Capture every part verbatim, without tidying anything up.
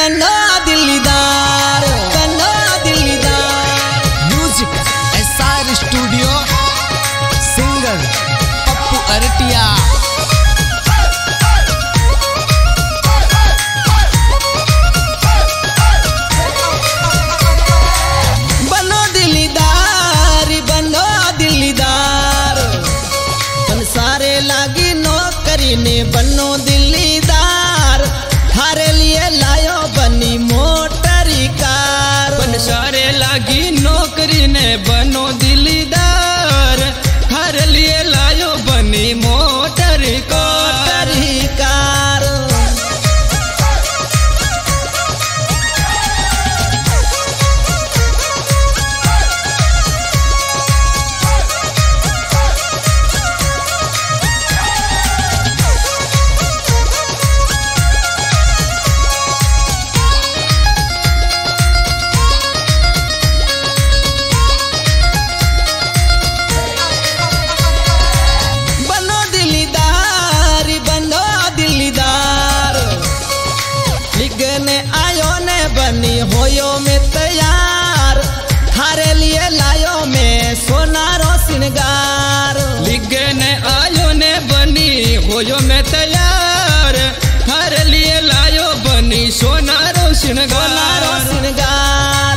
बनो दिलदार बनो दिलदार। Music S R studio, singer Pappu Artiya. बनो दिलदार बनो दिलदार, सारे लागी नौकरी ने बनो दिलदार। थारे लिए लायो बनी मोटरी कार, बन सारे लागी नौकरी ने बनो दिलदार। थारे लिए लायो बनी मोटर कार। कार बनी होयो में तैयार। थारे लिए लायो में सोनारो सिंगार, लिगे ने आयो ने बनी होयो में तैयार। थारे लिए लायो बनी सोनारो सिंगार। सिंगार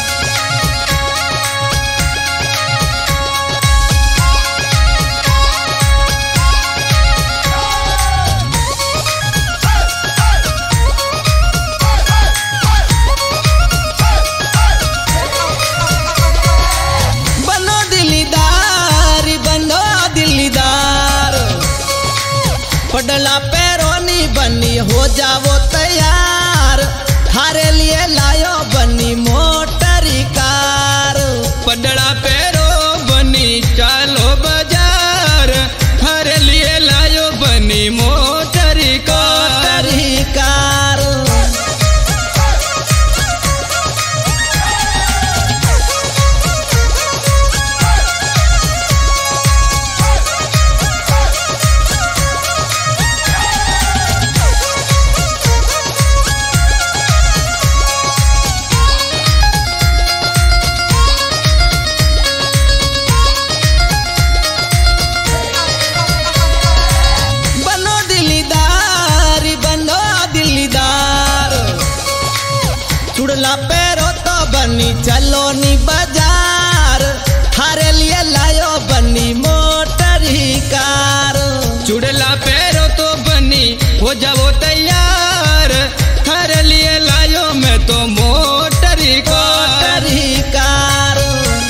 पडला पैरोनी बनी हो जावो तैयार। थारे लिए लायो बनी मोटरी कार, पडला पैरो बनी चालो बाजार। थारे लिए लायो बनी मोटरी कार। कार चुड़ला पैरो तो बनी चलो नी बाजार। थारे लिए लायो बनी मोटरी कार, चुड़ला पैरो तो बनी हो जाओ तैयार। थारे लिए लायो मैं तो मोटरी कार। कार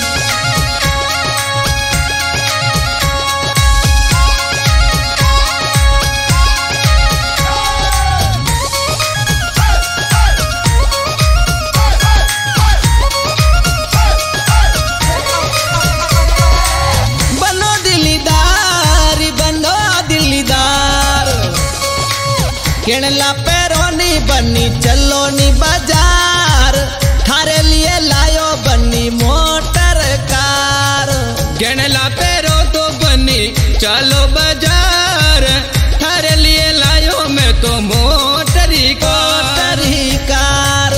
केणला पैरोनी बनी चलो नी बाजार। थारे लिए लायो बनी मोटर कार, केणला पैरो तो बनी चलो बाजार। थारे लिए लायो मैं तो मोटरी कार। कार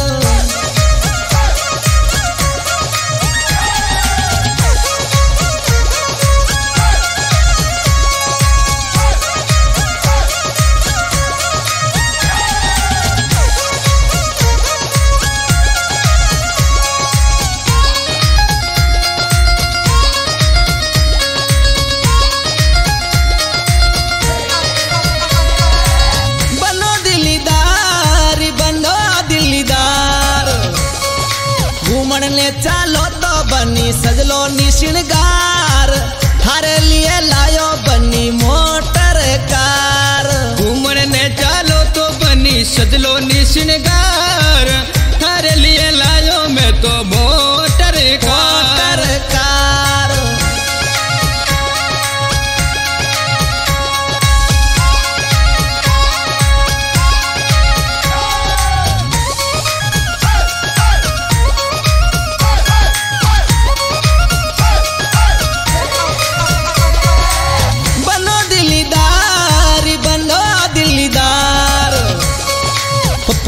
ने चालो तो बनी सजलो नी श्रृंगार। थारे लिए लायो बनी मोटर कार, घूमने ने चालो तो बनी सजलो नी श्रृंगार। थारे लिए लायो मैं तो मोटर कार। कार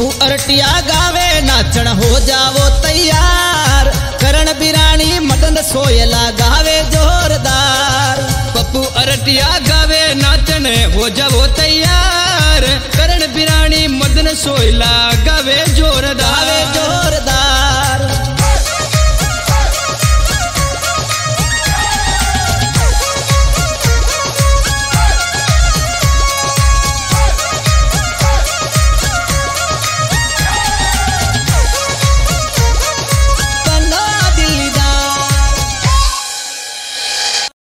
पप्पू अरटिया गावे नाचण हो जावो तैयार। करण बिरानी मदन सोयला गावे जोरदार। पप्पू अरटिया गावे नाचन हो जावो तैयार। करण बिरानी मदन सोयला गावे जोरदार। गावे जोरदार।